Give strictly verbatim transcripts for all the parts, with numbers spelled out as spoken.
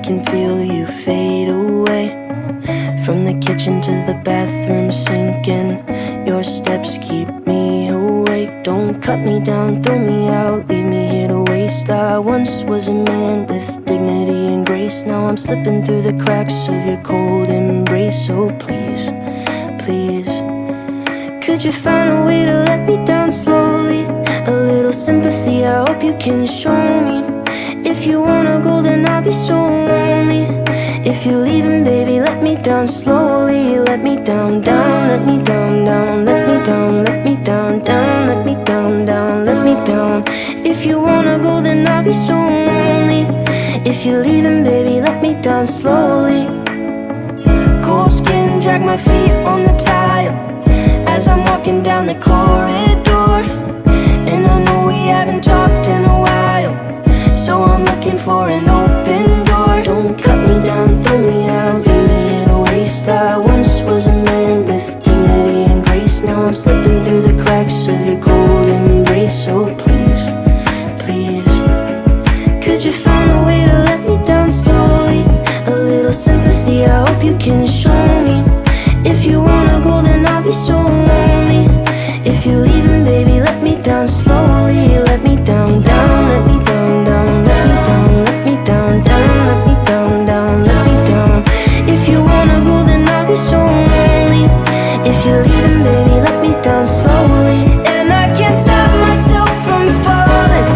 can feel you fade away. From the kitchen to the bathroom sinking, your steps keep me awake. Don't cut me down, throw me out, leave me here to waste. I once was a man with dignity and grace. Now I'm slipping through the cracks of your cold embrace. So please, please, could you find a way to let me down slowly? A little sympathy, I hope you can show me. If you wanna go, then I'll be so lonely. If you're leaving, baby, let me down slowly. Let me down, down, let me down, down. Let me down, let me down, down. Let me down, down, let me down. If you wanna go, then I'll be so lonely. If you're leaving, baby, let me down slowly. Cold skin, drag my feet on the tile as I'm walking down the corridor. And I know we haven't talked in a while, so I'm looking for an open door. Don't cut me down, throw me out, leave me in a waste. I once was a man with dignity and grace. Now I'm slipping through the cracks of your cold embrace. So please, please, could you find a way to let me down slowly? A little sympathy, I hope you can show me. If you wanna go, then I'll be so lonely. If you're leaving, baby, let me down slowly. Let me down, down, let me down, down. Let me down, let me down, down. Let me down, down, let me down. If you wanna go, then I'll be so lonely. If you're leaving, baby, let me down slowly. And I can't stop myself from falling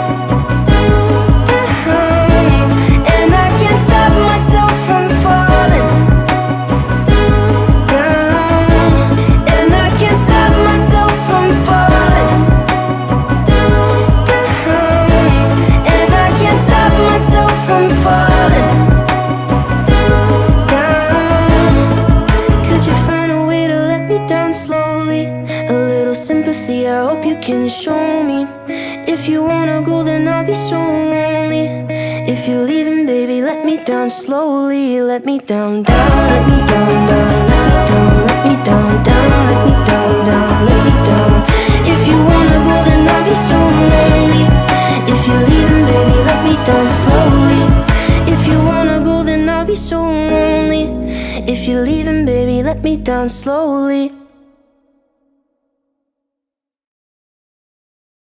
down. And I can't stop myself from falling down. And I can't stop myself from falling down. And I can't stop myself from falling down. Could you find a way to let me down slowly? A little sympathy, I hope you can show me. If you wanna go, then I'll be so lonely. If you're leaving, baby, let me down slowly. Let me down, down, let me down, down. Let me down, let me down, down. Let me down, down, let me down. If you wanna go, then I'll be so lonely. If you're leaving, baby, let me down slowly. If you wanna go, then I'll be so lonely. If you're leaving, baby, let me down slowly.